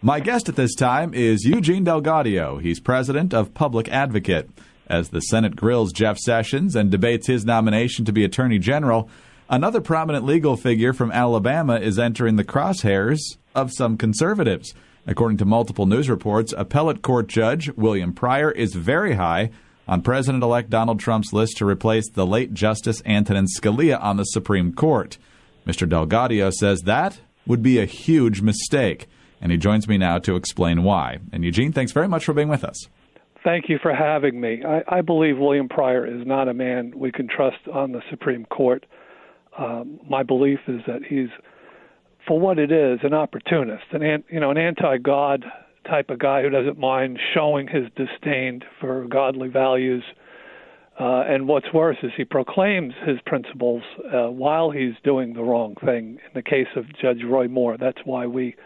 My guest at this time is Eugene Delgadio. He's president of Public Advocate. As the Senate grills Jeff Sessions and debates his nomination to be Attorney General, another prominent legal figure from Alabama is entering the crosshairs of some conservatives. According to multiple news reports, appellate court judge William Pryor is very high on President-elect Donald Trump's list to replace the late Justice Antonin Scalia on the Supreme Court. Mr. Delgadio says that would be a huge mistake. And he joins me now to explain why. And Eugene, thanks very much for being with us. Thank you for having me. I believe William Pryor is not a man we can trust on the Supreme Court. My belief is that he's, for what it is, an opportunist, an anti-God type of guy who doesn't mind showing his disdain for godly values. And what's worse is he proclaims his principles while he's doing the wrong thing. In the case of Judge Roy Moore, that's why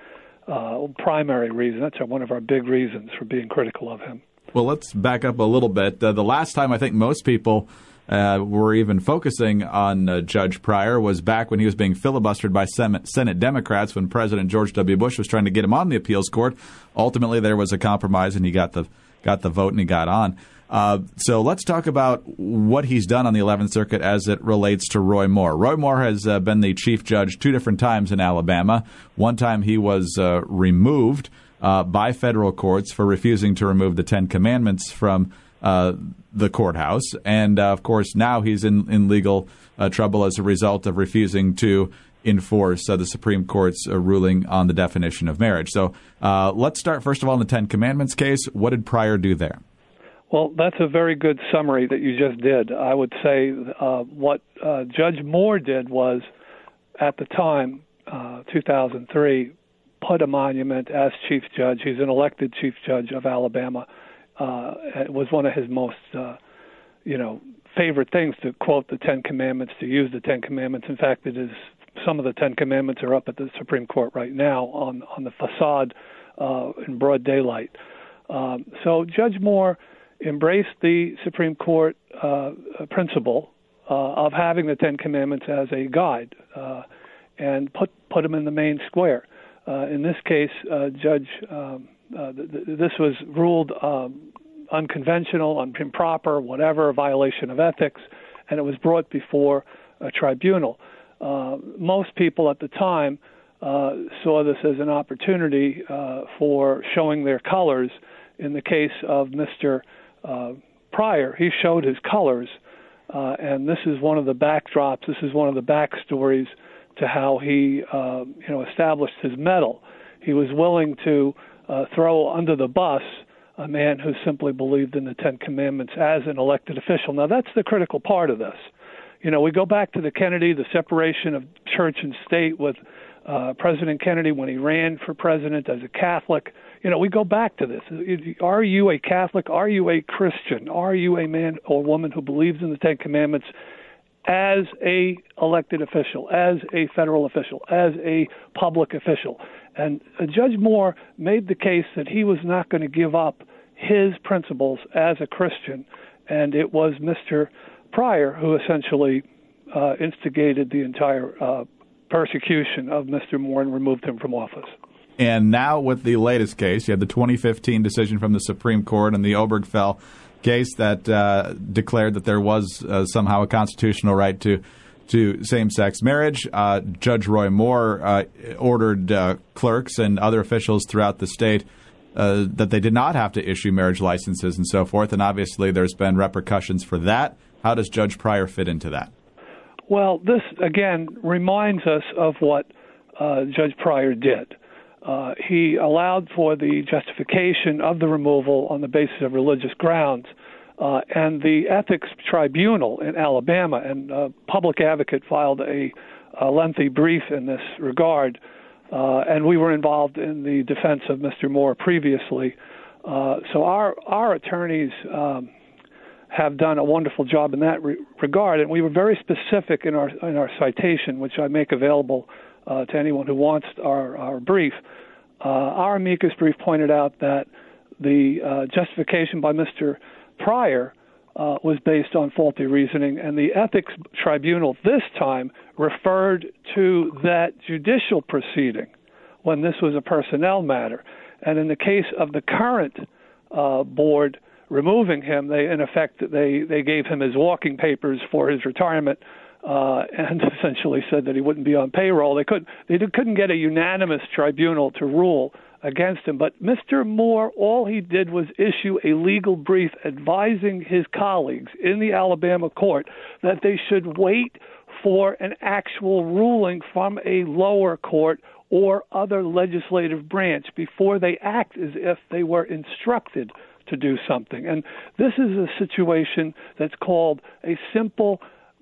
primary reason, that's one of our big reasons for being critical of him. Well, let's back up a little bit. The last time I think most people were even focusing on Judge Pryor was back when he was being filibustered by Senate Democrats when President George W. Bush was trying to get him on the appeals court. Ultimately, there was a compromise, and he got the vote, and he got on. So let's talk about what he's done on the 11th Circuit as it relates to Roy Moore. Roy Moore has been the chief judge two different times in Alabama. One time he was removed by federal courts for refusing to remove the Ten Commandments from the courthouse. And, of course, now he's in legal trouble as a result of refusing to enforce the Supreme Court's ruling on the definition of marriage. So let's start, first of all, in the Ten Commandments case. What did Pryor do there? Well, that's a very good summary that you just did. I would say what Judge Moore did was, at the time, 2003, put a monument as chief judge. He's an elected chief judge of Alabama. It was one of his most, favorite things to quote the Ten Commandments, to use the Ten Commandments. In fact, it is some of the Ten Commandments are up at the Supreme Court right now on the facade in broad daylight. So Judge Moore embraced the Supreme Court principle of having the Ten Commandments as a guide and put them in the main square. In this case, this was ruled unconventional, improper, whatever, a violation of ethics, and it was brought before a tribunal. Most people at the time saw this as an opportunity for showing their colors. In the case of Mr. Pryor, he showed his colors, and this is one of the backdrops, this is one of the backstories to how he established his mettle. He was willing to throw under the bus a man who simply believed in the Ten Commandments as an elected official. Now, that's the critical part of this. We go back to the separation of church and state with President Kennedy when he ran for president as a Catholic. We go back to this. Are you a Catholic? Are you a Christian? Are you a man or woman who believes in the Ten Commandments as a elected official, as a federal official, as a public official? And Judge Moore made the case that he was not going to give up his principles as a Christian, and it was Mr. Pryor who essentially instigated the entire persecution of Mr. Moore and removed him from office. And now with the latest case, you had the 2015 decision from the Supreme Court and the Obergefell case that declared that there was somehow a constitutional right to same-sex marriage. Judge Roy Moore ordered clerks and other officials throughout the state that they did not have to issue marriage licenses and so forth, and obviously there's been repercussions for that. How does Judge Pryor fit into that? Well, this, again, reminds us of what Judge Pryor did. He allowed for the justification of the removal on the basis of religious grounds, and the Ethics Tribunal in Alabama, and Public Advocate filed a lengthy brief in this regard, and we were involved in the defense of Mr. Moore previously. So our attorneys have done a wonderful job in that regard, and we were very specific in our citation, which I make available to anyone who wants our brief. Our amicus brief pointed out that the justification by Mr. Pryor was based on faulty reasoning, and the Ethics Tribunal this time referred to that judicial proceeding when this was a personnel matter. And in the case of the current board removing him, they gave him his walking papers for his retirement, and essentially said that he wouldn't be on payroll. They couldn't get a unanimous tribunal to rule against him. But Mr. Moore, all he did was issue a legal brief advising his colleagues in the Alabama court that they should wait for an actual ruling from a lower court or other legislative branch before they act as if they were instructed to do something. And this is a situation that's called a simple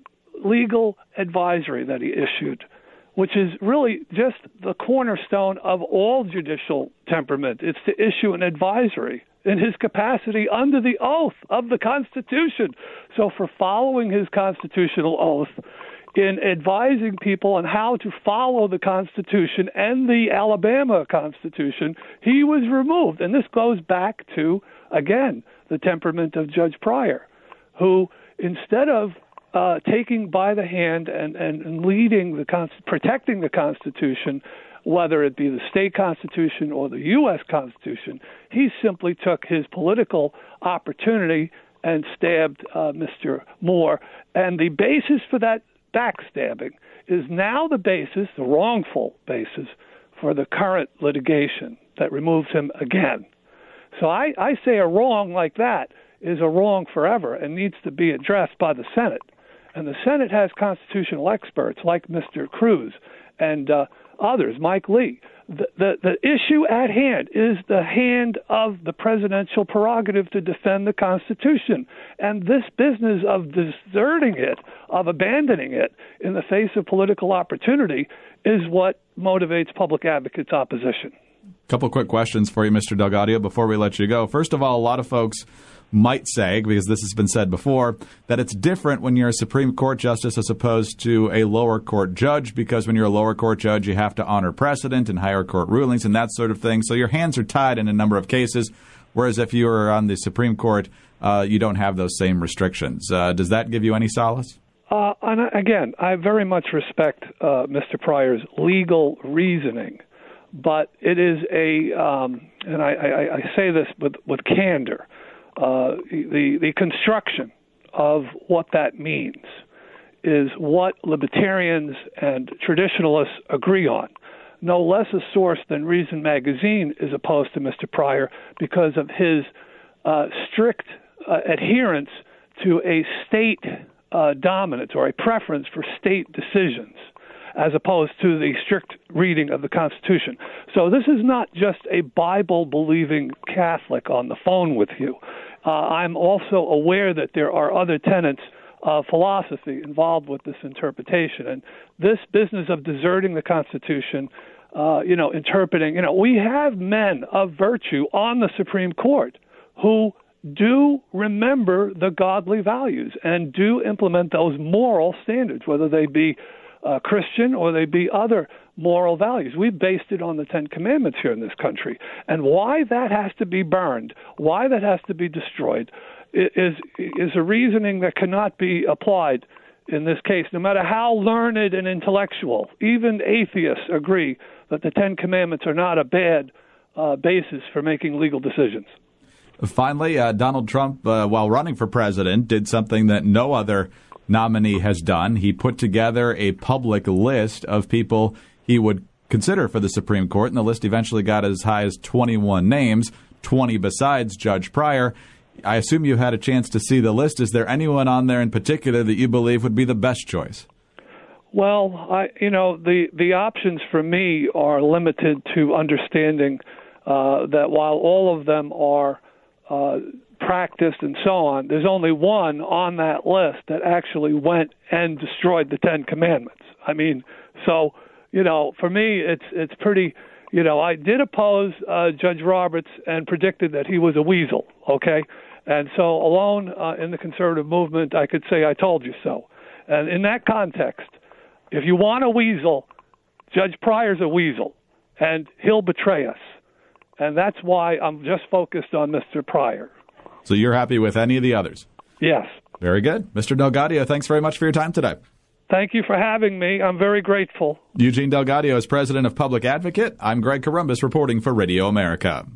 legal advisory that he issued, which is really just the cornerstone of all judicial temperament. It's to issue an advisory in his capacity under the oath of the Constitution. So for following his constitutional oath, in advising people on how to follow the Constitution and the Alabama Constitution, he was removed. And this goes back to, again, the temperament of Judge Pryor, who instead of taking by the hand and leading protecting the Constitution, whether it be the state Constitution or the U.S. Constitution, he simply took his political opportunity and stabbed Mr. Moore. And the basis for that backstabbing is now the wrongful basis for the current litigation that removes him again. So I say a wrong like that is a wrong forever and needs to be addressed by the Senate. And the Senate has constitutional experts like Mr. Cruz and others, Mike Lee. The issue at hand is the hand of the presidential prerogative to defend the Constitution. And this business of deserting it, of abandoning it in the face of political opportunity is what motivates public advocates' opposition. A couple quick questions for you, Mr. DelGaudio, before we let you go. First of all, a lot of folks might say, because this has been said before, that it's different when you're a Supreme Court justice as opposed to a lower court judge, because when you're a lower court judge, you have to honor precedent and higher court rulings and that sort of thing. So your hands are tied in a number of cases, whereas if you are on the Supreme Court, you don't have those same restrictions. Does that give you any solace? And again, I very much respect Mr. Pryor's legal reasoning, but it is and I say this with candor, the construction of what that means is what libertarians and traditionalists agree on. No less a source than Reason Magazine is opposed to Mr. Pryor because of his strict adherence to a state dominance or a preference for state decisions, as opposed to the strict reading of the Constitution. So this is not just a Bible-believing Catholic on the phone with you. I'm also aware that there are other tenets of philosophy involved with this interpretation. And this business of deserting the Constitution, interpreting, we have men of virtue on the Supreme Court who do remember the godly values and do implement those moral standards, whether they be Christian or they be other moral values. We've based it on the Ten Commandments here in this country. And why that has to be burned, why that has to be destroyed, is a reasoning that cannot be applied in this case, no matter how learned and intellectual. Even atheists agree that the Ten Commandments are not a bad basis for making legal decisions. Finally, Donald Trump, while running for president, did something that no other nominee has done. He put together a public list of people he would consider for the Supreme Court, and the list eventually got as high as 21 names, 20 besides Judge Pryor. I assume you had a chance to see the list. Is there anyone on there in particular that you believe would be the best choice? Well, the options for me are limited to understanding that while all of them are practiced and so on, there's only one on that list that actually went and destroyed the Ten Commandments. I mean, so, for me, it's pretty, I did oppose Judge Roberts and predicted that he was a weasel, okay? And so alone in the conservative movement, I could say I told you so. And in that context, if you want a weasel, Judge Pryor's a weasel, and he'll betray us. And that's why I'm just focused on Mr. Pryor. So you're happy with any of the others? Yes. Very good. Mr. DelGaudio, thanks very much for your time today. Thank you for having me. I'm very grateful. Eugene Delgadio is president of Public Advocate. I'm Greg Corombos reporting for Radio America.